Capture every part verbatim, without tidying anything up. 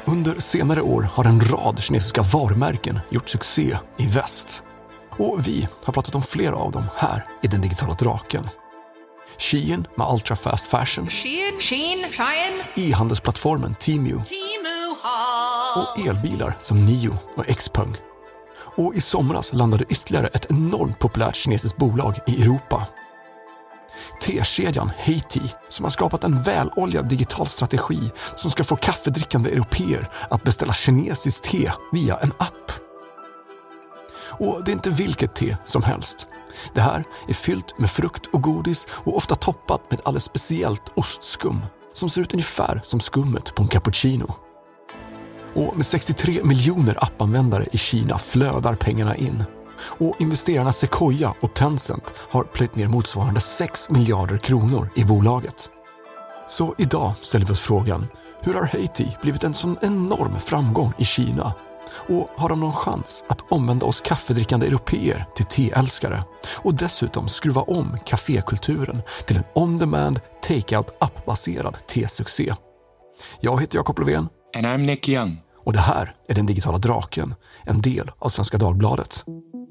Under senare år har en rad kinesiska varumärken gjort succé i väst. Och vi har pratat om flera av dem här i Den digitala draken. Shein med ultra fast fashion. Shein, Shein, Shein. E-handelsplattformen Temu. Temu. Och elbilar som Nio och Xpeng. Och i somras landade ytterligare ett enormt populärt kinesiskt bolag i Europa. Tekedjan Heytea som har skapat en väloljad digital strategi som ska få kaffedrickande europeer att beställa kinesiskt te via en app. Och det är inte vilket te som helst. Det här är fyllt med frukt och godis och ofta toppat med ett alldeles speciellt ostskum som ser ut ungefär som skummet på en cappuccino. Och med sextiotre miljoner appanvändare i Kina flödar pengarna in. Och investerarna Sequoia och Tencent har plöjt ner motsvarande sex miljarder kronor i bolaget. Så idag ställer vi oss frågan, hur har Heytea blivit en sån enorm framgång i Kina? Och har de någon chans att omvända oss kaffedrickande europeer till teälskare och dessutom skruva om kafékulturen till en on-demand, take-out, appbaserad tesuccé? Jag heter Jakob Löfven. And I'm Nick Young. Och det här är Den digitala draken, en del av Svenska Dagbladet.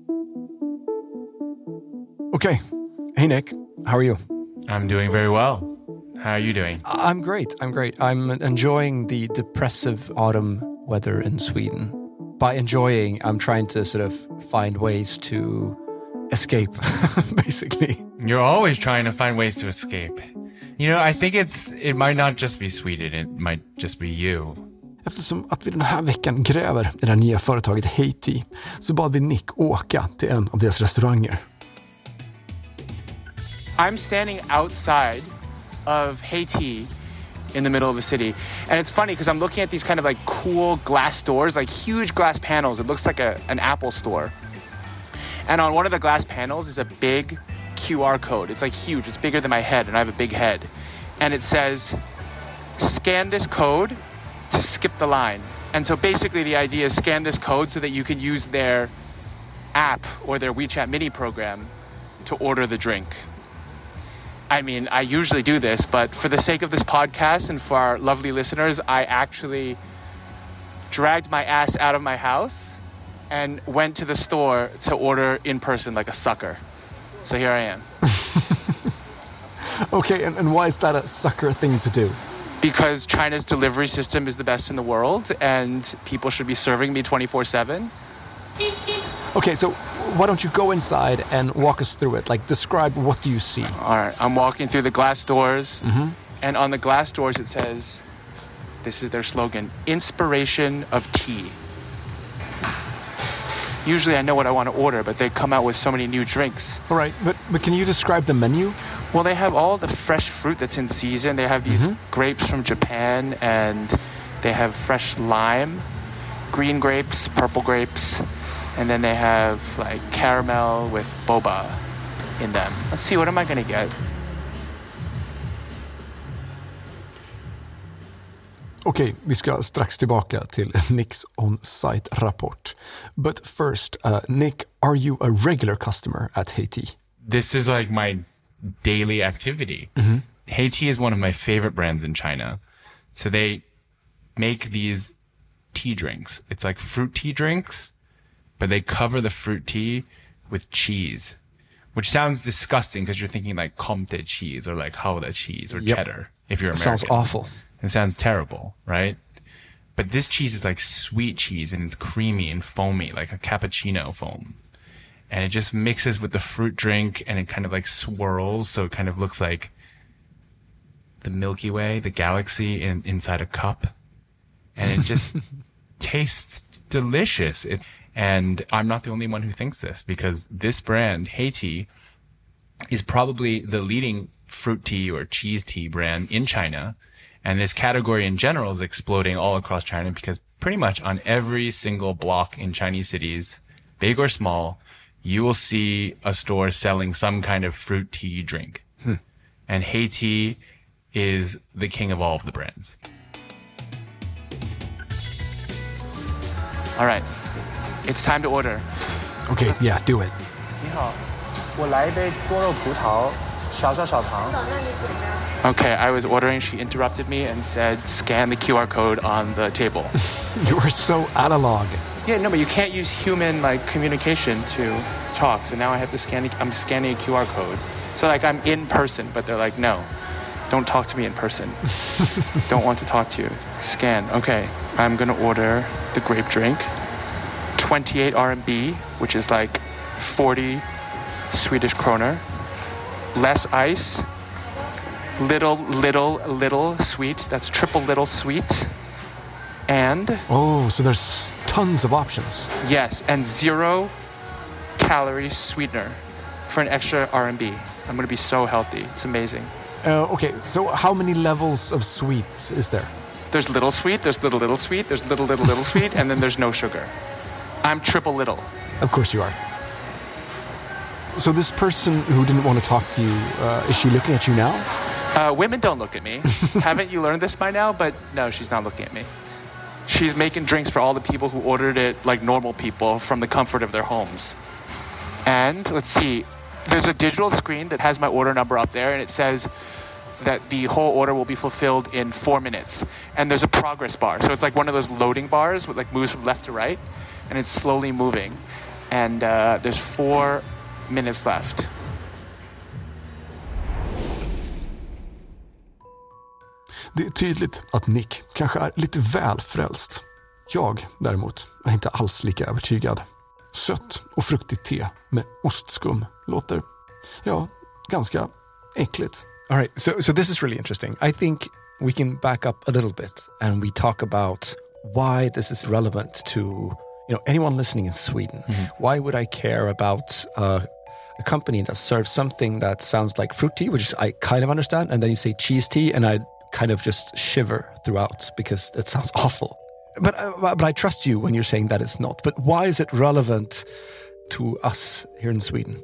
Okay. Hey Nick, how are you? I'm doing very well. How are you doing? I'm great. I'm great. I'm enjoying the depressive autumn weather in Sweden. By enjoying, I'm trying to sort of find ways to escape, basically. You're always trying to find ways to escape. You know, I think it's it might not just be Sweden, it might just be you. Eftersom att vi den här veckan gräver i det nya företaget Heytea så bad vi Nick åka till en av deras restauranger. I'm standing outside of Heytea in the middle of a city. And it's funny because I'm looking at these kind of like cool glass doors, like huge glass panels. It looks like a, an Apple store. And on one of the glass panels is a big Q R code. It's like huge. It's bigger than my head, and I have a big head. And it says, scan this code to skip the line. And so basically the idea is scan this code so that you can use their app or their WeChat mini program to order the drink. I mean, I usually do this, but for the sake of this podcast and for our lovely listeners, I actually dragged my ass out of my house and went to the store to order in person like a sucker. So here I am. Okay, and, and why is that a sucker thing to do? Because China's delivery system is the best in the world and people should be serving me twenty-four seven. Okay, so why don't you go inside and walk us through it? Like, describe what do you see? All right, I'm walking through the glass doors, Mm-hmm. and on the glass doors it says, this is their slogan, inspiration of tea. Usually I know what I want to order, but they come out with so many new drinks. All right, but, but can you describe the menu? Well, they have all the fresh fruit that's in season. They have these Mm-hmm. grapes from Japan, and they have fresh lime, green grapes, purple grapes, and then they have like caramel with boba in them. Let's see, what am I going to get? Okej, okay, vi ska strax tillbaka till Nicks on-site-rapport. But first, uh, Nick, are you a regular customer at Heytea? This is like my daily activity. Mm-hmm. Heytea is one of my favorite brands in China. So they make these tea drinks. It's like fruit tea drinks, but they cover the fruit tea with cheese, which sounds disgusting because you're thinking like Comté cheese or like Gouda cheese or yep. cheddar if you're It American. sounds awful. It sounds terrible, right? But this cheese is like sweet cheese and it's creamy and foamy, like a cappuccino foam. And it just mixes with the fruit drink and it kind of like swirls. So it kind of looks like the Milky Way, the galaxy in, inside a cup. And it just tastes delicious. It, and I'm not the only one who thinks this because this brand, Heytea, is probably the leading fruit tea or cheese tea brand in China. And this category in general is exploding all across China because pretty much on every single block in Chinese cities, big or small, you will see a store selling some kind of fruit tea drink. Hmm. And Heytea is the king of all of the brands. All right, it's time to order. Okay, yeah, do it. 你好，我来一杯多肉葡萄小小小糖. Okay, I was ordering. She interrupted me and said, scan the Q R code on the table. You are so analog. Yeah, no, but you can't use human like communication to talk. So now I have to scan. The, I'm scanning a Q R code. So like I'm in person, but they're like, no, don't talk to me in person. Don't want to talk to you. Scan. Okay, I'm gonna order the grape drink. twenty-eight R M B, which is like forty Swedish kroner. Less ice. Little, little, little sweet. That's triple little sweet. And... Oh, so there's tons of options. Yes, and zero calorie sweetener for an extra R M B. I'm going to be so healthy. It's amazing. Uh, okay, so how many levels of sweets is there? There's little sweet, there's little, little sweet, there's little, little, little sweet, and then there's no sugar. I'm triple little. Of course you are. So this person who didn't want to talk to you, uh, is she looking at you now? Uh, women don't look at me. Haven't you learned this by now? But no, she's not looking at me. She's making drinks for all the people who ordered it like normal people from the comfort of their homes. And let's see, there's a digital screen that has my order number up there, and it says that the whole order will be fulfilled in four minutes. And there's a progress bar. So it's like one of those loading bars with like moves from left to right, and it's slowly moving. And uh, there's four minutes left. Det är tydligt att Nick kanske är lite väl frälst. Jag, däremot, är inte alls lika övertygad. Sött och fruktigt te med ostskum låter, ja, ganska äckligt. All right, so so this is really interesting. I think we can back up a little bit and we talk about why this is relevant to, you know, anyone listening in Sweden. Mm-hmm. Why would I care about uh, a company that serves something that sounds like fruit tea, which I kind of understand, and then you say cheese tea, and I kind of just shiver throughout because it sounds awful. But, uh, but I trust you when you're saying that it's not. But why is it relevant to us here in Sweden?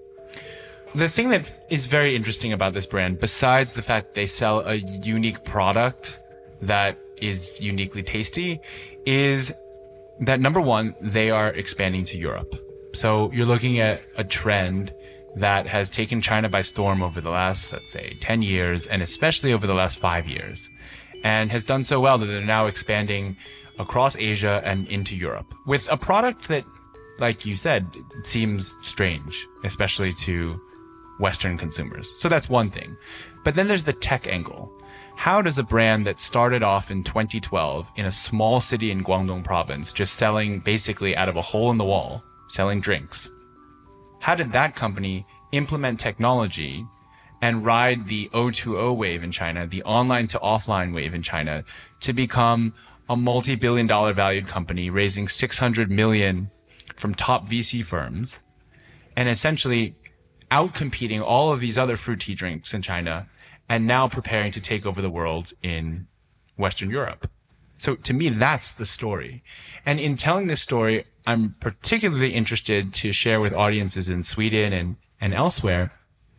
The thing that is very interesting about this brand, besides the fact they sell a unique product that is uniquely tasty, is that number one, they are expanding to Europe. So you're looking at a trend that has taken China by storm over the last, let's say, ten years, and especially over the last five years, and has done so well that they're now expanding across Asia and into Europe with a product that, like you said, seems strange, especially to Western consumers. So that's one thing. But then there's the tech angle. How does a brand that started off in twenty twelve in a small city in Guangdong province, just selling basically out of a hole in the wall, selling drinks, how did that company implement technology and ride the O two O wave in China, the online to offline wave in China, to become a multi-billion dollar valued company, raising six hundred million from top V C firms, and essentially outcompeting all of these other fruit tea drinks in China, and now preparing to take over the world in Western Europe? So to me, that's the story. And in telling this story, I'm particularly interested to share with audiences in Sweden and, and elsewhere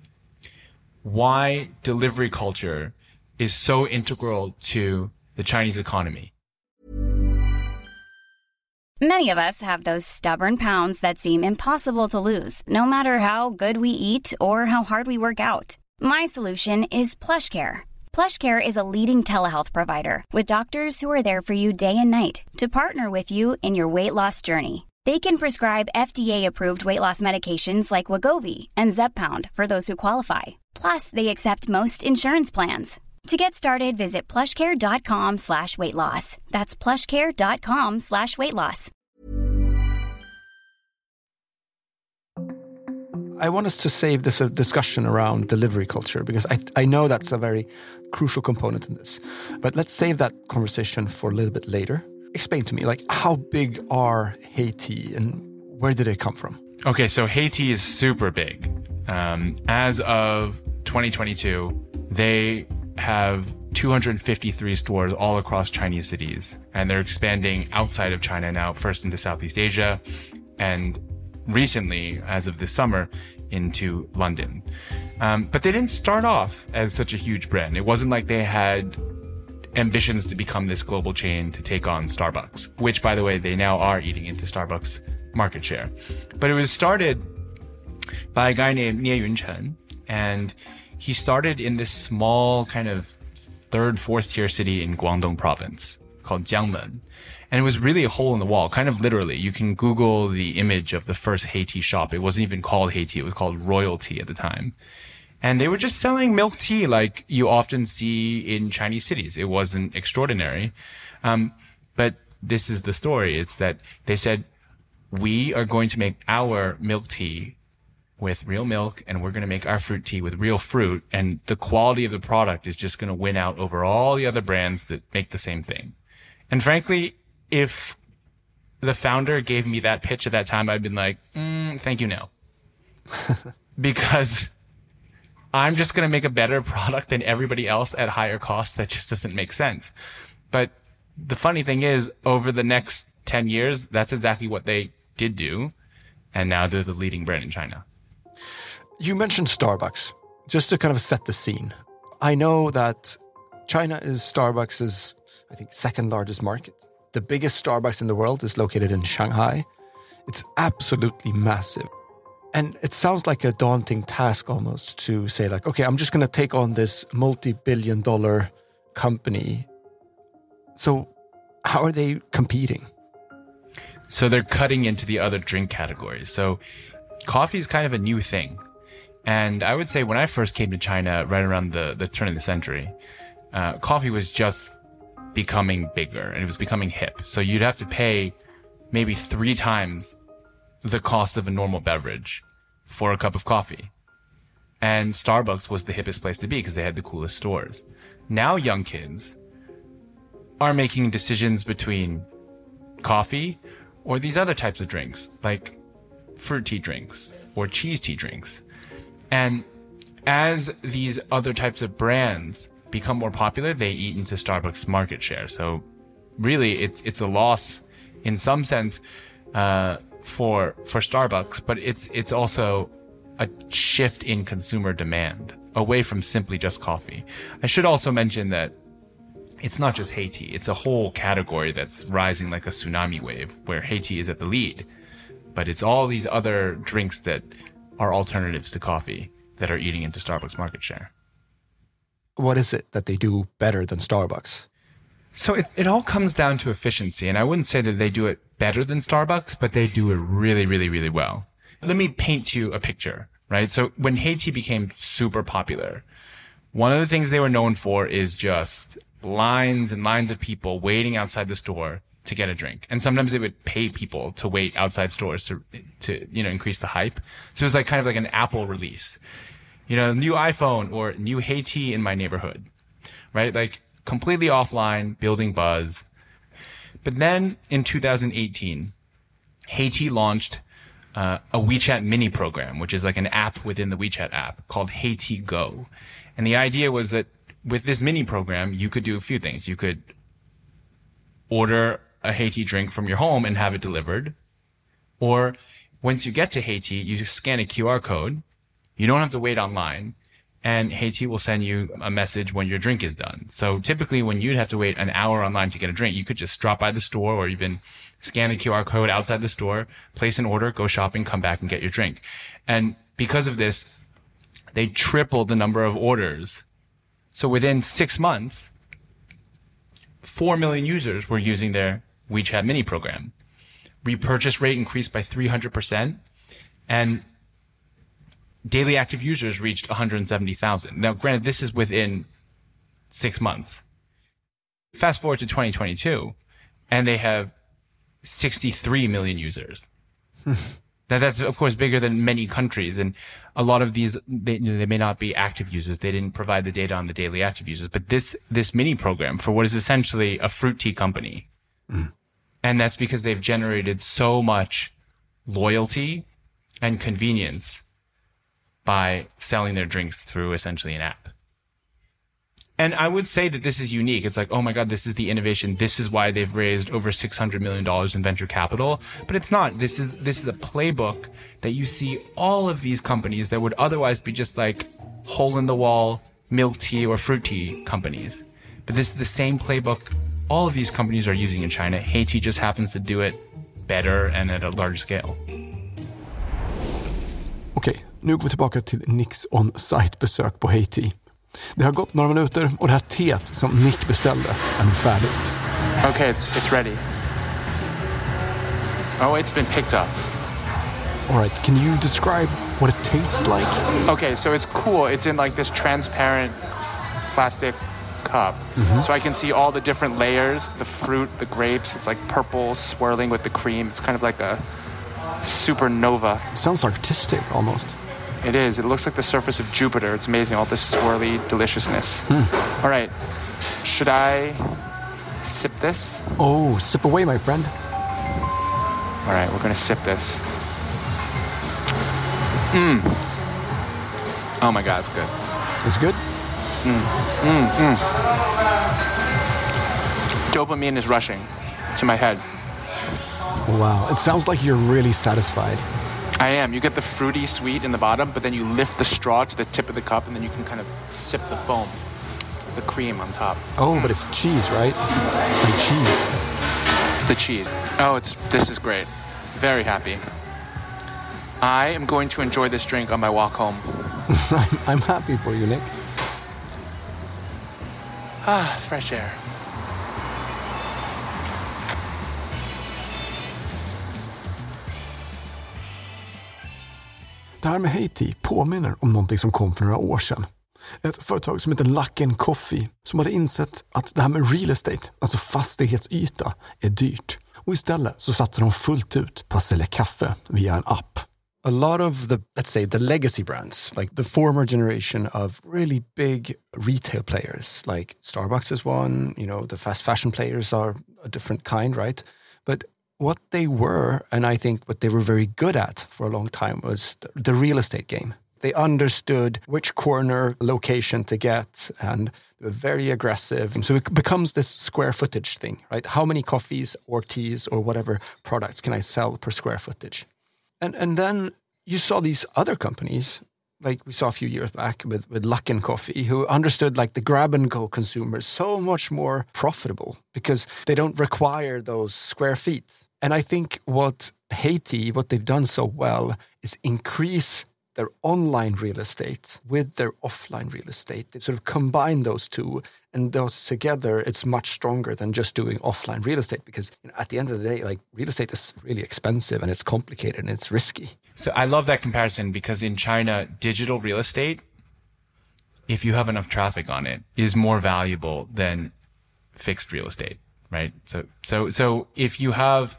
why delivery culture is so integral to the Chinese economy. Many of us have those stubborn pounds that seem impossible to lose, no matter how good we eat or how hard we work out. My solution is PlushCare. PlushCare is a leading telehealth provider with doctors who are there for you day and night to partner with you in your weight loss journey. They can prescribe F D A-approved weight loss medications like Wegovy and Zepbound for those who qualify. Plus, they accept most insurance plans. To get started, visit plushcare.com slash weight loss. That's plushcare.com slash weight loss. I want us to save this a discussion around delivery culture because I I know that's a very crucial component in this. But let's save that conversation for a little bit later. Explain to me, like, how big are HeyTea and where did it come from? Okay, so HeyTea is super big. Um, as of twenty twenty-two, they have two hundred fifty-three stores all across Chinese cities, and they're expanding outside of China now, first into Southeast Asia, and recently, as of this summer, into London. Um, but they didn't start off as such a huge brand. It wasn't like they had ambitions to become this global chain to take on Starbucks, which, by the way, they now are eating into Starbucks market share. But it was started by a guy named Nie Yunchen, and he started in this small kind of third, fourth tier city in Guangdong province called Jiangmen. And it was really a hole in the wall, kind of literally. You can Google the image of the first Heytea shop. It wasn't even called Heytea. It was called Royalty at the time. And they were just selling milk tea like you often see in Chinese cities. It wasn't extraordinary. Um, but this is the story. It's that they said, we are going to make our milk tea with real milk, and we're going to make our fruit tea with real fruit. And the quality of the product is just going to win out over all the other brands that make the same thing. And frankly, if the founder gave me that pitch at that time, I'd been like, mm, thank you, no. Because I'm just going to make a better product than everybody else at higher cost. That just doesn't make sense. But the funny thing is, over the next ten years, that's exactly what they did do. And now they're the leading brand in China. You mentioned Starbucks. Just to kind of set the scene. I know that China is Starbucks' I think, second largest market. The biggest Starbucks in the world is located in Shanghai. It's absolutely massive. And it sounds like a daunting task almost to say like, okay, I'm just going to take on this multi-billion dollar company. So how are they competing? So they're cutting into the other drink categories. So coffee is kind of a new thing. And I would say when I first came to China right around the, the turn of the century, uh, coffee was just becoming bigger and it was becoming hip. So you'd have to pay maybe three times the cost of a normal beverage for a cup of coffee. And Starbucks was the hippest place to be because they had the coolest stores. Now young kids are making decisions between coffee or these other types of drinks, like fruit tea drinks or cheese tea drinks. And as these other types of brands become more popular, they eat into Starbucks' market share. So really, it's it's a loss in some sense uh, for for Starbucks, but it's it's also a shift in consumer demand away from simply just coffee. I should also mention that it's not just Heytea. It's a whole category that's rising like a tsunami wave, where Heytea is at the lead. But it's all these other drinks that are alternatives to coffee that are eating into Starbucks' market share. What is it that they do better than Starbucks? So it, it all comes down to efficiency. And I wouldn't say that they do it better than Starbucks, but they do it really, really, really well. Let me paint you a picture, right? So when Heytea became super popular, one of the things they were known for is just lines and lines of people waiting outside the store to get a drink. And sometimes they would pay people to wait outside stores to, to, you know, increase the hype. So it was like kind of like an Apple release, you know, new iPhone or new Heytea in my neighborhood, right? Like completely offline, building buzz. But then in two thousand eighteen, Heytea launched uh, a WeChat mini program, which is like an app within the WeChat app called Heytea Go. And the idea was that with this mini program, you could do a few things. You could order a Heytea drink from your home and have it delivered. Or once you get to Heytea, you scan a Q R code. You don't have to wait online. And Heytea will send you a message when your drink is done. So typically when you'd have to wait an hour online to get a drink, you could just drop by the store or even scan the Q R code outside the store, place an order, go shopping, come back and get your drink. And because of this, they tripled the number of orders. So within six months, four million users were using their WeChat mini program. Repurchase rate increased by three hundred percent, and daily active users reached one hundred seventy thousand. Now, granted, this is within six months. Fast forward to twenty twenty-two, and they have sixty-three million users. Now, that's, of course, bigger than many countries, and a lot of these, they, you know, they may not be active users. They didn't provide the data on the daily active users. But this this mini program for what is essentially a fruit tea company, mm. and that's because they've generated so much loyalty and convenience by selling their drinks through essentially an app. And I would say that this is unique. It's like, oh my God, this is the innovation. This is why they've raised over six hundred million dollars in venture capital. But it's not. This is, this is a playbook that you see all of these companies that would otherwise be just like hole in the wall milk tea or fruit tea companies. But this is the same playbook all of these companies are using in China. Heytea just happens to do it better and at a large scale. Okej, Nu går vi tillbaka till Nicks on-site-besök på Haiti. Det har gått några minuter och det här teet som Nick beställde är nu färdigt. Okay, it's, it's ready. Oh, it's been picked up. All right, can you describe what it tastes like? Okay, so it's cool. It's in like this transparent plastic cup. Mm-hmm. So I can see all the different layers, the fruit, the grapes. It's like purple swirling with the cream. It's kind of like a supernova. Sounds artistic almost. It is. It looks like the surface of Jupiter. It's amazing, all this swirly deliciousness. Hmm. All right. Should I sip this? Oh, sip away, my friend. All right, we're going to sip this. Mm. Oh my God, it's good. It's good? Mm. Mm, mm. Dopamine is rushing to my head. Wow, it sounds like you're really satisfied. I am. You get the fruity sweet in the bottom, but then you lift the straw to the tip of the cup, and then you can kind of sip the foam, the cream on top. Oh, but it's cheese, right? Like cheese. The cheese. Oh, it's this is great. Very happy. I am going to enjoy this drink on my walk home. I'm, I'm happy for you, Nick. Ah, fresh air. Det här med Haiti påminner om någonting som kom för några år sedan. Ett företag som heter Luckin Coffee som hade insett att det här med real estate, alltså fastighetsyta, är dyrt. Och istället så satte de fullt ut på att sälja kaffe via en app. A lot of the, let's say, the legacy brands, like the former generation of really big retail players, like Starbucks is one, you know, the fast fashion players are a different kind, right? But what they were, and I think what they were very good at for a long time, was the real estate game. They understood which corner location to get, and they were very aggressive. And so it becomes this square footage thing, right? How many coffees or teas or whatever products can I sell per square footage? And and then you saw these other companies, like we saw a few years back with, with Luckin Coffee, who understood like the grab-and-go consumers so much more profitable because they don't require those square feet. And I think what Haiti, what they've done so well is increase their online real estate with their offline real estate. They sort of combine those two, and those together, it's much stronger than just doing offline real estate because, you know, at the end of the day, like, real estate is really expensive and it's complicated and it's risky. So I love that comparison because in China, digital real estate, if you have enough traffic on it, is more valuable than fixed real estate, right? So, so, so if you have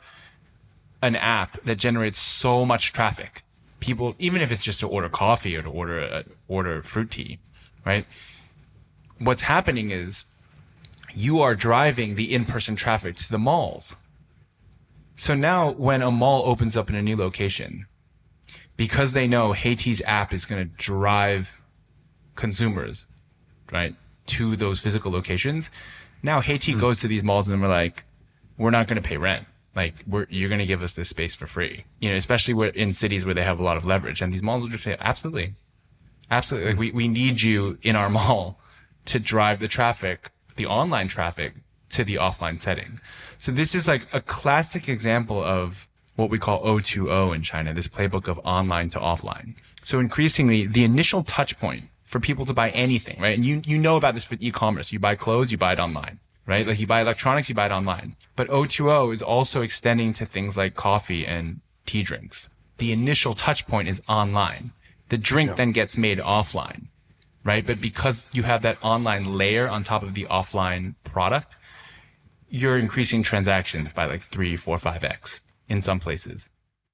an app that generates so much traffic, people, even if it's just to order coffee or to order a, order fruit tea, right? What's happening is you are driving the in-person traffic to the malls. So now when a mall opens up in a new location, because they know Haiti's app is going to drive consumers, right, to those physical locations, now Haiti mm. goes to these malls and we're like, we're not going to pay rent. Like, we're, you're going to give us this space for free, you know, especially where, in cities where they have a lot of leverage. And these malls will just say, absolutely, absolutely. Like, we, we need you in our mall to drive the traffic, the online traffic, to the offline setting. So this is like a classic example of what we call O two O in China, this playbook of online to offline. So increasingly, the initial touch point for people to buy anything, right? And you, you know about this for e-commerce. You buy clothes, you buy it online. Right? Like, you buy electronics, you buy it online. But O two O is also extending to things like coffee and tea drinks. The initial touch point is online. The drink yeah. then gets made offline, right? But because you have that online layer on top of the offline product, you're increasing transactions by like three, four, five x in some places.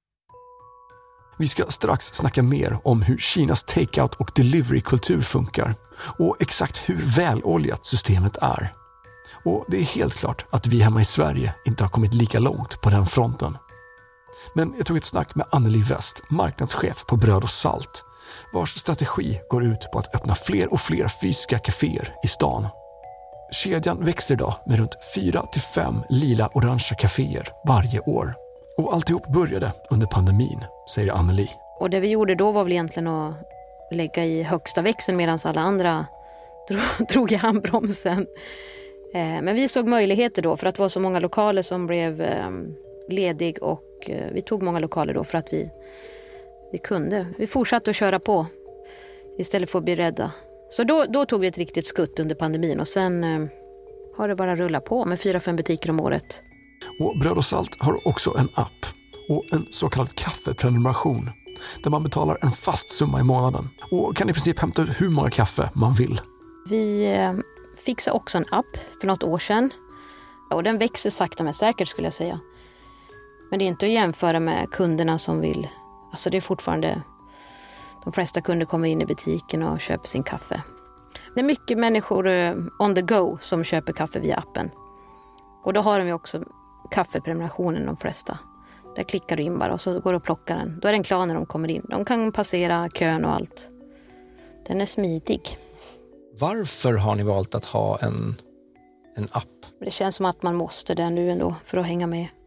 Vi ska strax snacka mer om hur Kinas takeout och delivery-kultur funkar och exakt hur väloljat systemet är. Och det är helt klart att vi hemma i Sverige inte har kommit lika långt på den fronten. Men jag tog ett snack med Anneli West, marknadschef på Bröd och Salt, vars strategi går ut på att öppna fler och fler fysiska kaféer i stan. Kedjan växer idag med runt fyra till fem lila-orangea kaféer varje år. Och alltihop började under pandemin, säger Anneli. Och det vi gjorde då var väl egentligen att lägga i högsta växeln medan alla andra drog, drog i handbromsen. Men vi såg möjligheter då för att det var så många lokaler som blev ledig och vi tog många lokaler då för att vi vi kunde. Vi fortsatte att köra på istället för att bli rädda. Så då, då tog vi ett riktigt skutt under pandemin och sen eh, har det bara rullat på med fyra, fem butiker om året. Och Bröd och Salt har också en app och en så kallad kaffeprenumeration där man betalar en fast summa i månaden och kan i princip hämta ut hur många kaffe man vill. Vi eh, fixade också en app för något år sedan och den växer sakta men säkert skulle jag säga. Men det är inte att jämföra med kunderna som vill. Alltså det är fortfarande, de flesta kunder kommer in i butiken och köper sin kaffe. Det är mycket människor eh, on the go som köper kaffe via appen. Och då har de ju också kaffeprenumerationen de flesta. Där klickar du in bara och så går du och plockar den. Då är den klar när de kommer in. De kan passera kön och allt. Den är smidig. Varför har ni valt att ha en, en app? Det känns som att man måste det nu ändå för att hänga med.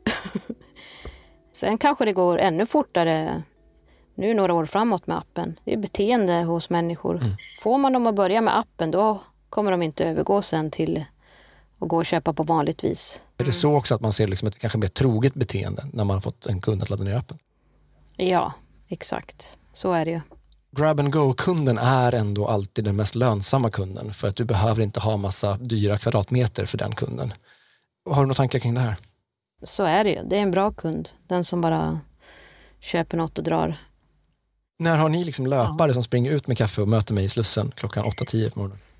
Sen kanske det går ännu fortare nu några år framåt med appen. Det är beteende hos människor. Mm. Får man dem att börja med appen då kommer de inte övergå sen till att gå och köpa på vanligt vis. Är det så också att man ser liksom ett kanske mer troget beteende när man har fått en kund att ladda ner appen? Ja, exakt. Så är det ju. Grab and Go-kunden är ändå alltid den mest lönsamma kunden för att du behöver inte ha massa dyra kvadratmeter för den kunden. Har du några tankar kring det här? Så är det ju. Det är en bra kund. Den som bara köper något och drar. När har ni liksom löpare ja. som springer ut med kaffe och möter mig i Slussen klockan åtta tio på morgonen?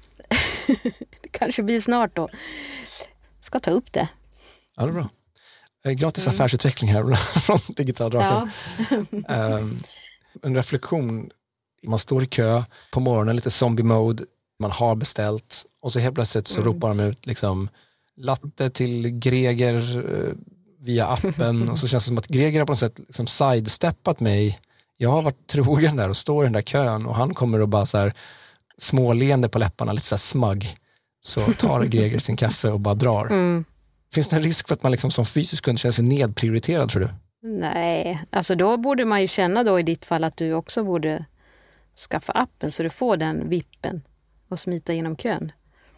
Det kanske blir snart då. Ska ta upp det. Ja, det är bra. Gratis mm. affärsutveckling här från Digitaldraken. Ja. um, en reflektion. Man står i kö på morgonen, lite zombie-mode. Man har beställt. Och så helt plötsligt så mm. ropar de ut liksom, latte till Greger uh, via appen. Och så känns det som att Greger har på något sätt liksom sidesteppat mig. Jag har varit trogen där och står i den där kön. Och han kommer och bara så här småleende på läpparna, lite så här smug. Så tar Greger sin kaffe och bara drar. Mm. Finns det en risk för att man liksom som fysisk kund känner sig nedprioriterad, tror du? Nej, alltså då borde man ju känna då i ditt fall att du också borde skaffa appen så du får den vippen och smita genom kön.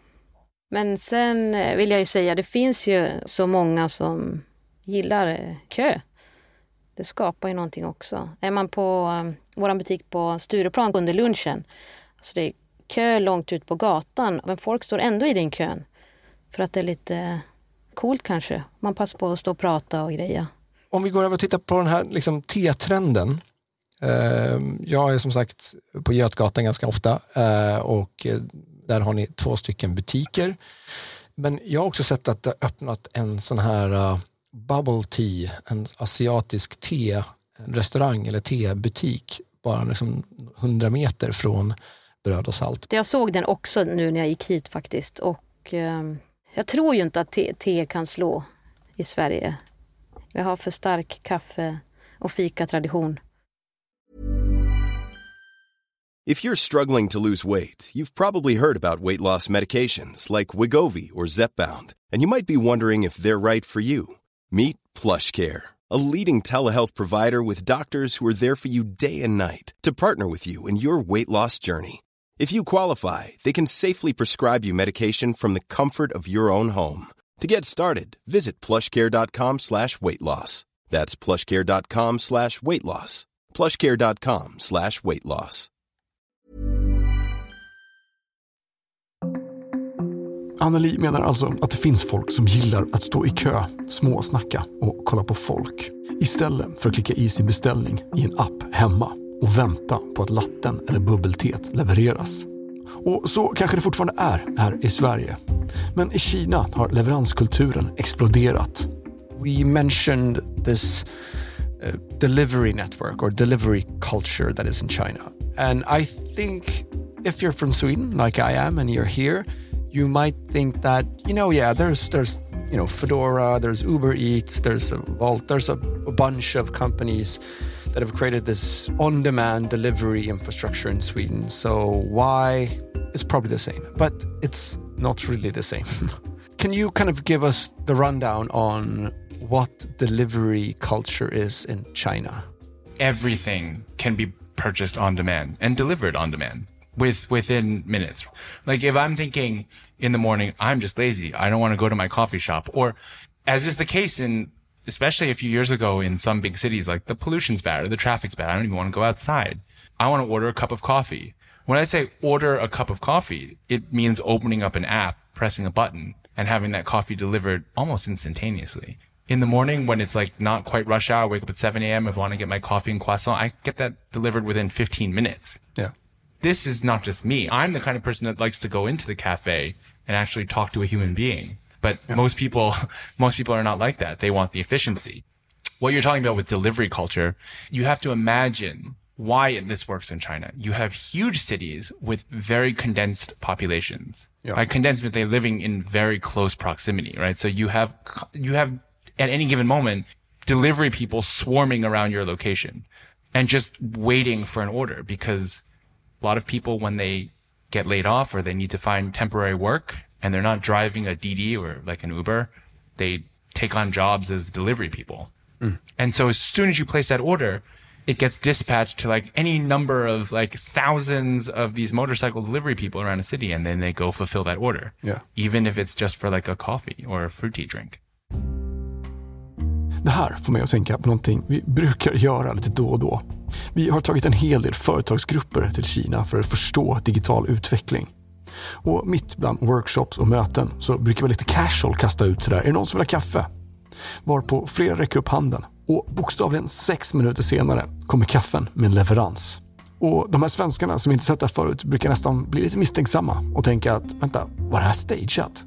Men sen vill jag ju säga, det finns ju så många som gillar kö. Det skapar ju någonting också. Är man på um, vår butik på Stureplan under lunchen, alltså det är kö långt ut på gatan, men folk står ändå i den kön för att det är lite coolt kanske. Man passar på att stå och prata och greja. Om vi går över och tittar på den här liksom, te-trenden. Eh, jag är som sagt på Götgatan ganska ofta eh, och där har ni två stycken butiker. Men jag har också sett att det har öppnat en sån här uh, bubble tea, en asiatisk te-restaurang eller tebutik bara liksom hundra meter från Bröd och Salt. Jag såg den också nu när jag gick hit faktiskt och eh, jag tror ju inte att te, te kan slå i Sverige. Vi har för stark kaffe- och fika-tradition. If you're struggling to lose weight, you've probably heard about weight loss medications like Wegovy or Zepbound, and you might be wondering if they're right for you. Meet PlushCare, a leading telehealth provider with doctors who are there for you day and night to partner with you in your weight loss journey. If you qualify, they can safely prescribe you medication from the comfort of your own home. To get started, visit plushcare.com slash weight loss. That's plushcare.com slash weight loss. plushcare.com slash weight loss. Anneli menar alltså att det finns folk som gillar att stå i kö, småsnacka och kolla på folk. Istället för att klicka i sin beställning i en app hemma och vänta på att latten eller bubbelteet levereras. Och så kanske det fortfarande är här i Sverige. Men i Kina har leveranskulturen exploderat. We mentioned this uh, delivery network or delivery culture that is in China. And I think if you're from Sweden, like I am, and you're here, you might think that, you know, yeah, there's, there's you know, Foodora, there's Uber Eats, there's a Volt, there's a, a bunch of companies that have created this on-demand delivery infrastructure in Sweden. So why? It's probably the same, but it's not really the same. Can you kind of give us the rundown on what delivery culture is in China? Everything can be purchased on demand and delivered on demand with within minutes. Like if I'm thinking in the morning, I'm just lazy, I don't want to go to my coffee shop, or as is the case in especially a few years ago in some big cities, like the pollution's bad or the traffic's bad. I don't even want to go outside. I want to order a cup of coffee. When I say order a cup of coffee, it means opening up an app, pressing a button, and having that coffee delivered almost instantaneously. In the morning, when it's like not quite rush hour, I wake up at seven a.m. If I want to get my coffee and croissant, I get that delivered within fifteen minutes. Yeah. This is not just me. I'm the kind of person that likes to go into the cafe and actually talk to a human being. But yeah. most people, most people are not like that. They want the efficiency. What you're talking about with delivery culture, you have to imagine why this works in China. You have huge cities with very condensed populations. Yeah. By condensed, they're living in very close proximity, right? So you have, you have at any given moment, delivery people swarming around your location and just waiting for an order, because a lot of people, when they get laid off or they need to find temporary work and they're not driving a Didi or like an Uber, they take on jobs as delivery people. Mm. And so as soon as you place that order, it gets dispatched to like any number of like thousands of these motorcycle delivery people around a city, and then they go fulfill that order. Yeah. Even if it's just for like a coffee or a fruity drink. Det här får mig att tänka på någonting vi brukar göra lite då och då. Vi har tagit en hel del företagsgrupper till Kina för att förstå digital utveckling. Och mitt bland workshops och möten så brukar vi lite casual kasta ut sådär: är det någon som vill ha kaffe? Varpå flera räcker upp handen. Och bokstavligen sex minuter senare kommer kaffen med en leverans. Och de här svenskarna som inte sett det förut brukar nästan bli lite misstänksamma och tänka att, vänta, var det här stageat?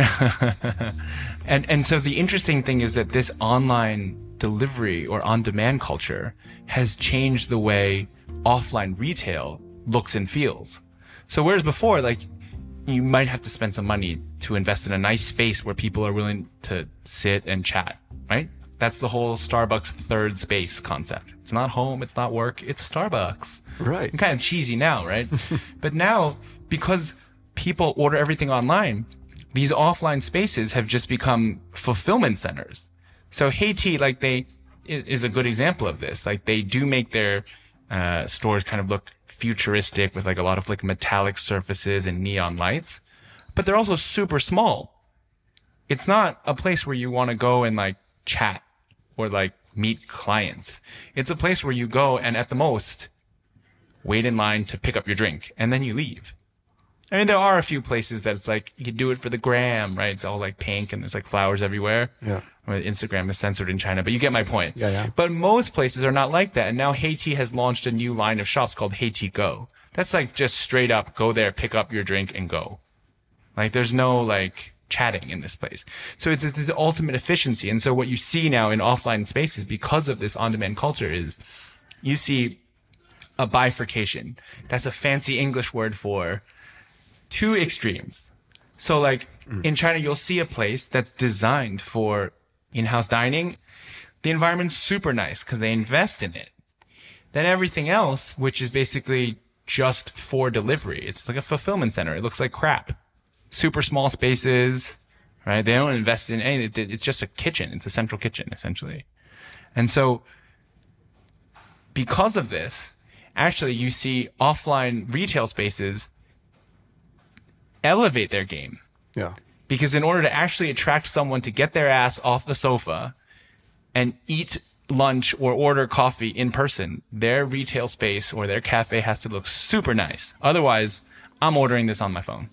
and and so the interesting thing is that this online delivery or on-demand culture has changed the way offline retail looks and feels. So whereas before, like, you might have to spend some money to invest in a nice space where people are willing to sit and chat, right? That's the whole Starbucks third space concept. It's not home, it's not work, it's Starbucks. Right. Kind of cheesy now, right? But now, because people order everything online, these offline spaces have just become fulfillment centers. So Hey-Tea, like they, is a good example of this. Like they do make their uh, stores kind of look futuristic with like a lot of like metallic surfaces and neon lights, but they're also super small. It's not a place where you want to go and like chat or like meet clients. It's a place where you go and at the most wait in line to pick up your drink and then you leave. I mean, there are a few places that it's like, you can do it for the gram, right? It's all like pink and there's like flowers everywhere. Yeah. I mean, Instagram is censored in China, but you get my point. Yeah, yeah. But most places are not like that. And now Hey-Tea has launched a new line of shops called Hey-Tea Go. That's like just straight up, go there, pick up your drink and go. Like there's no like chatting in this place. So it's, it's this ultimate efficiency. And so what you see now in offline spaces because of this on-demand culture is you see a bifurcation. That's a fancy English word for two extremes. So like mm. in China, you'll see a place that's designed for in-house dining. The environment's super nice because they invest in it. Then everything else, which is basically just for delivery, it's like a fulfillment center. It looks like crap. Super small spaces, right? They don't invest in anything. It's just a kitchen. It's a central kitchen, essentially. And so because of this, actually you see offline retail spaces elevate their game. Yeah. Because in order to actually attract someone to get their ass off the sofa and eat lunch or order coffee in person, their retail space or their cafe has to look super nice. Otherwise, I'm ordering this on my phone.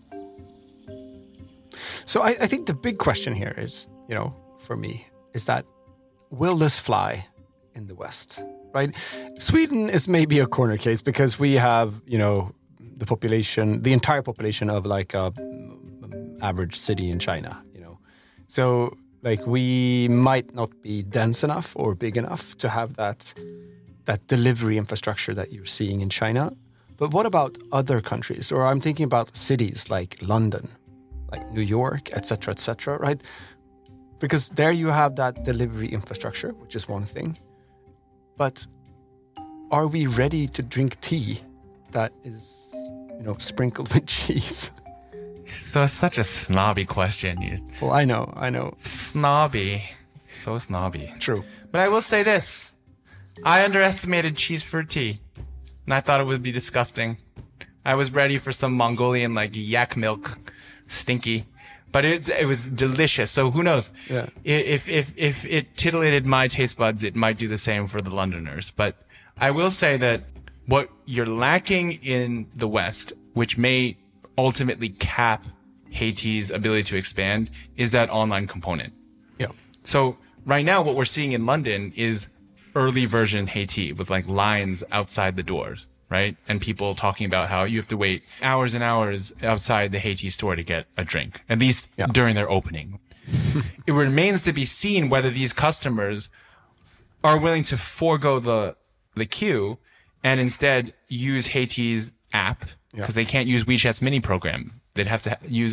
So I, I think the big question here is, you know, for me, is that will this fly in the West, right? Sweden is maybe a corner case because we have, you know, the population, the entire population of like a average city in China, you know. So like we might not be dense enough or big enough to have that that delivery infrastructure that you're seeing in China. But what about other countries? Or I'm thinking about cities like London, like New York, et cetera, et cetera, right? Because there you have that delivery infrastructure, which is one thing. But are we ready to drink tea that is, you know, sprinkled with cheese? So it's such a snobby question. You well, I know, I know. Snobby. So snobby. True. But I will say this. I underestimated cheese for tea. And I thought it would be disgusting. I was ready for some Mongolian, like, yak milk. Stinky. but it it was delicious. So who knows? Yeah. If if if it titillated my taste buds, it might do the same for the Londoners. But I will say that what you're lacking in the West, which may ultimately cap HeyTea's ability to expand, is that online component. Yeah. So right now, what we're seeing in London is early version HeyTea with like lines outside the doors, right? And people talking about how you have to wait hours and hours outside the HeyTea store to get a drink, at least yeah. during their opening. It remains to be seen whether these customers are willing to forego the the queue and instead use HeyTea's app, because yeah. they can't use WeChat's mini program. They'd have to use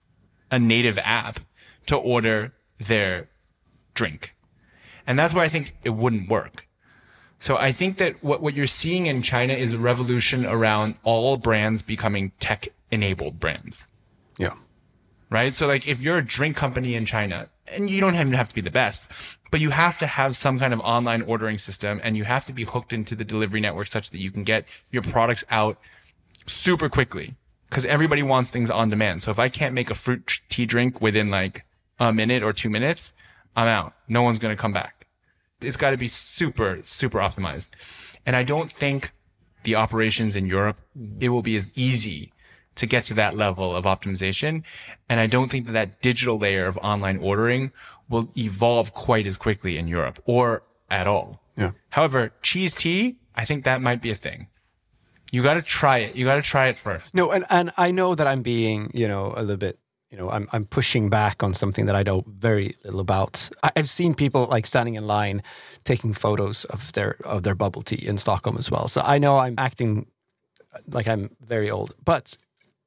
a native app to order their drink. And that's where I think it wouldn't work. So I think that what, what you're seeing in China is a revolution around all brands becoming tech-enabled brands. Yeah. Right? So like if you're a drink company in China, and you don't even have to be the best, but you have to have some kind of online ordering system, and you have to be hooked into the delivery network such that you can get your products out super quickly, because everybody wants things on demand. So if I can't make a fruit tea drink within like a minute or two minutes, I'm out. No one's going to come back. It's got to be super, super optimized. And I don't think the operations in Europe, it will be as easy to get to that level of optimization. And I don't think that that digital layer of online ordering will evolve quite as quickly in Europe or at all. Yeah. However, cheese tea, I think that might be a thing. You got to try it. You got to try it first. No, and, and I know that I'm being, you know, a little bit, you know, I'm I'm pushing back on something that I know very little about. I, I've seen people like standing in line taking photos of their of their bubble tea in Stockholm as well. So I know I'm acting like I'm very old, but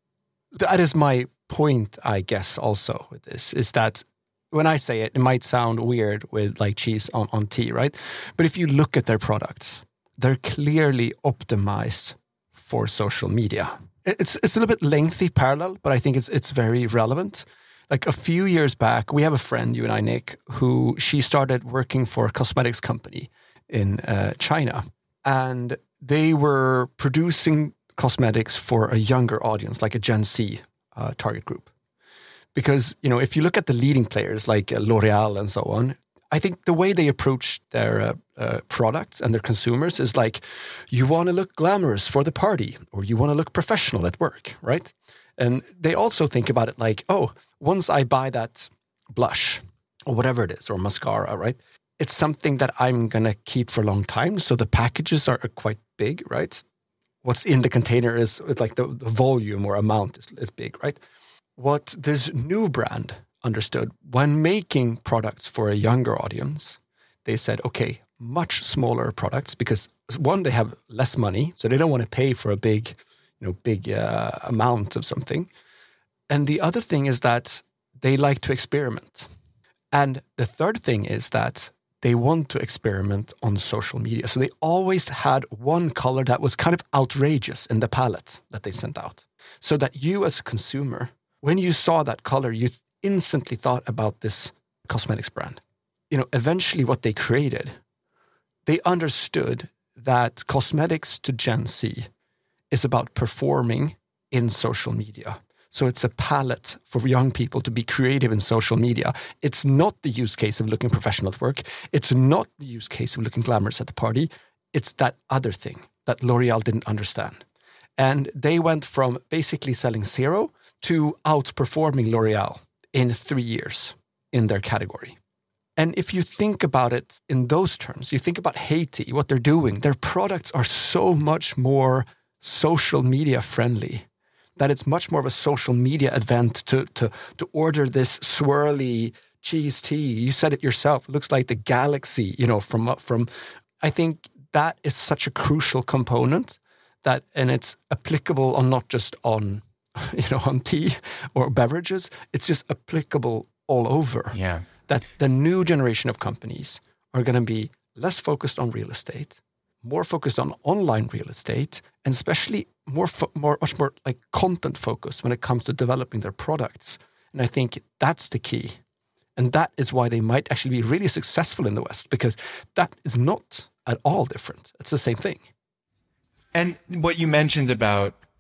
that is my point, I guess, also with this, is that when I say it, it might sound weird with like cheese on, on tea, right? But if you look at their products, they're clearly optimized for social media. It's it's a little bit lengthy parallel, but I think it's it's very relevant. Like a few years back, we have a friend, you and I, Nick, who she started working for a cosmetics company in uh, China. And they were producing cosmetics for a younger audience, like a Gen Z uh, target group. Because, you know, if you look at the leading players like uh, L'Oreal and so on, I think the way they approach their uh, uh, products and their consumers is like, you want to look glamorous for the party, or you want to look professional at work, right? And they also think about it like, oh, once I buy that blush or whatever it is, or mascara, right? It's something that I'm going to keep for a long time. So the packages are quite big, right? What's in the container is like the, the volume or amount is, is big, right? What this new brand understood when making products for a younger audience, they said, okay, much smaller products, because one, they have less money, so they don't want to pay for a big, you know, big uh, amount of something. And the other thing is that they like to experiment. And the third thing is that they want to experiment on social media. So they always had one color that was kind of outrageous in the palette that they sent out. So that you as a consumer, when you saw that color, you instantly thought about this cosmetics brand. You know, eventually what they created, they understood that cosmetics to Gen Z is about performing in social media. So it's a palette for young people to be creative in social media. It's not the use case of looking professional at work. It's not the use case of looking glamorous at the party. It's that other thing that L'Oreal didn't understand. And they went from basically selling zero to outperforming L'Oreal in three years in their category. And if you think about it in those terms, you think about HeyTea, what they're doing, their products are so much more social media friendly that it's much more of a social media event to to to order this swirly cheese tea. You said it yourself. It looks like the galaxy, you know, from from. I think that is such a crucial component that, and it's applicable on not just on, you know, on tea or beverages. It's just applicable all over. Yeah. That the new generation of companies are going to be less focused on real estate, more focused on online real estate, and especially more, fo- more, much more like content focused when it comes to developing their products. And I think that's the key. And that is why they might actually be really successful in the West, because that is not at all different. It's the same thing. And what you mentioned about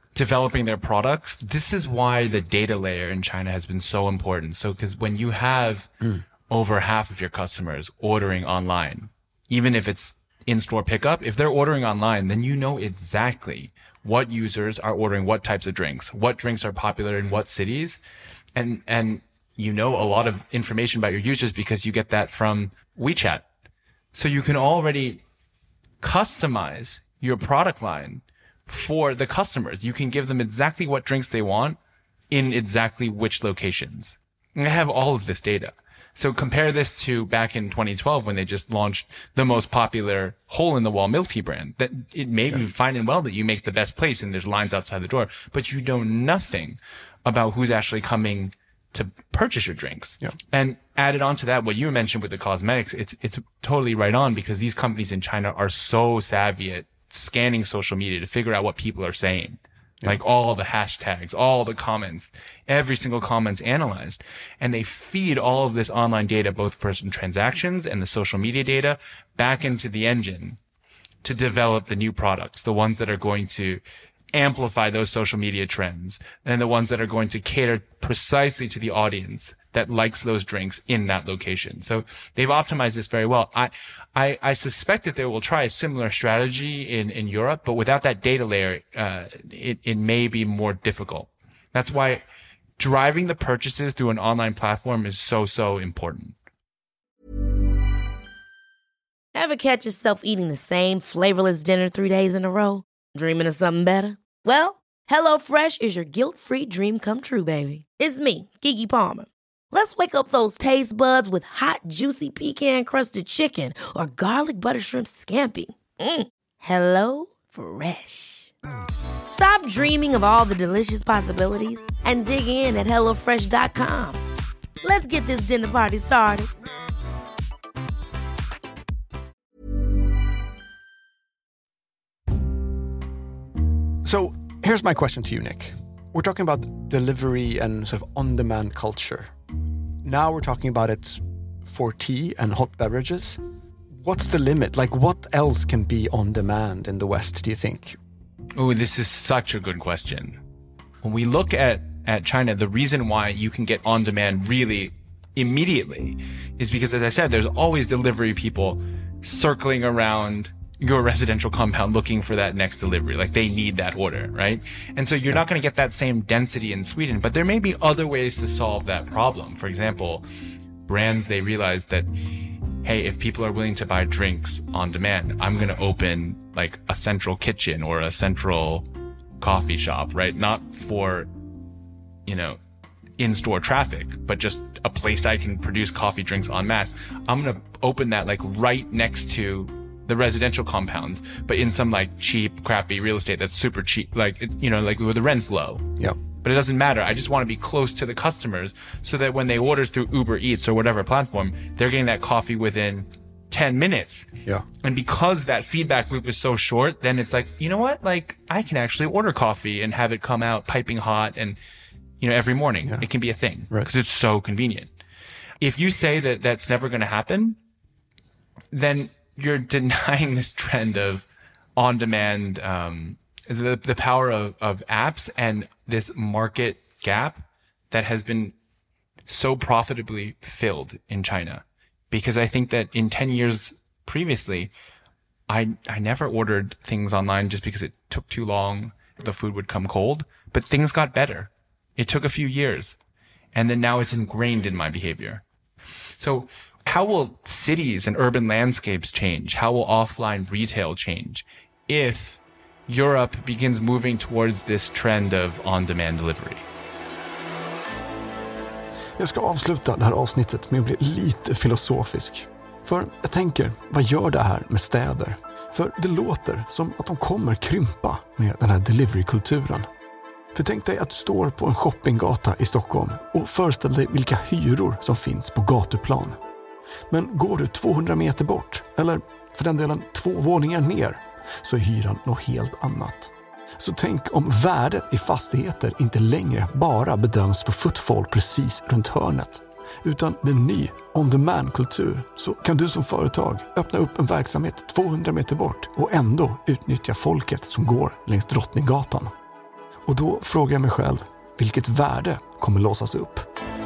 developing their products, this is why the data layer in China has been so important. So, because when you have mm. over half of your customers ordering online, even if it's in-store pickup, if they're ordering online, then you know exactly what users are ordering what types of drinks, what drinks are popular in what cities, and and you know a lot of information about your users because you get that from WeChat. So you can already customize your product line for the customers. You can give them exactly what drinks they want in exactly which locations. And I have all of this data. So compare this to back in twenty twelve when they just launched the most popular hole-in-the-wall milk tea brand. That it may be fine and well that you make the best place and there's lines outside the door, but you know nothing about who's actually coming to purchase your drinks. Yeah. And added on to that, what you mentioned with the cosmetics, it's it's totally right on because these companies in China are so savvy at scanning social media to figure out what people are saying. Yeah. Like all the hashtags, all the comments, every single comment's analyzed. And they feed all of this online data, both person transactions and the social media data, back into the engine to develop the new products, the ones that are going to amplify those social media trends and the ones that are going to cater precisely to the audience that likes those drinks in that location. So they've optimized this very well. I, I, I suspect that they will try a similar strategy in, in Europe, but without that data layer, uh, it, it may be more difficult. That's why driving the purchases through an online platform is so, so important. Ever catch yourself eating the same flavorless dinner three days in a row? Dreaming of something better? Well, HelloFresh is your guilt-free dream come true, baby. It's me, Keke Palmer. Let's wake up those taste buds with hot, juicy pecan-crusted chicken or garlic butter shrimp scampi. Mm. Hello Fresh. Stop dreaming of all the delicious possibilities and dig in at hello fresh dot com. Let's get this dinner party started. So here's my question to you, Nick. We're talking about delivery and sort of on-demand culture. Now we're talking about it for tea and hot beverages. What's the limit? Like, what else can be on demand in the West, do you think? Oh, this is such a good question. When we look at, at China, the reason why you can get on demand really immediately is because, as I said, there's always delivery people circling around your residential compound looking for that next delivery. Like they need that order, right? And so you're not going to get that same density in Sweden, but there may be other ways to solve that problem. For example, brands, they realize that, hey, if people are willing to buy drinks on demand, I'm going to open like a central kitchen or a central coffee shop, right? Not for, you know, in-store traffic, but just a place I can produce coffee drinks en masse. I'm going to open that like right next to the residential compounds, but in some like cheap, crappy real estate that's super cheap, like, you know, like where the rent's low. Yeah. But it doesn't matter. I just want to be close to the customers so that when they order through Uber Eats or whatever platform, they're getting that coffee within ten minutes. Yeah. And because that feedback loop is so short, then it's like, you know what? Like I can actually order coffee and have it come out piping hot and, you know, every morning. Yeah. It can be a thing because right. It's so convenient. If you say that that's never going to happen, then you're denying this trend of on-demand, um, the, the power of, of apps and this market gap that has been so profitably filled in China. Because I think that in ten years previously, I, I never ordered things online just because it took too long. The food would come cold, but things got better. It took a few years. And then now it's ingrained in my behavior. So how will cities and urban landscapes change? How will offline retail change if Europe begins moving towards this trend of on-demand delivery? Jag ska avsluta det här avsnittet med att bli lite filosofisk. För jag tänker, vad gör det här med städer? För det låter som att de kommer krympa med den här delivery-kulturen. För tänk dig att du står på en shoppinggata i Stockholm och föreställ dig vilka hyror som finns på gatuplan. Men går du tvåhundra meter bort, eller för den delen två våningar ner, så är hyran något helt annat. Så tänk om värdet i fastigheter inte längre bara bedöms på footfall precis runt hörnet. Utan med ny on-demand-kultur så kan du som företag öppna upp en verksamhet tvåhundra meter bort och ändå utnyttja folket som går längs Drottninggatan. Och då frågar jag mig själv, vilket värde kommer låsas upp?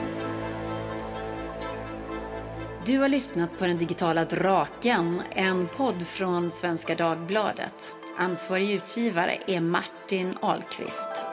Du har lyssnat på Den digitala draken, en podd från Svenska Dagbladet. Ansvarig utgivare är Martin Ahlqvist.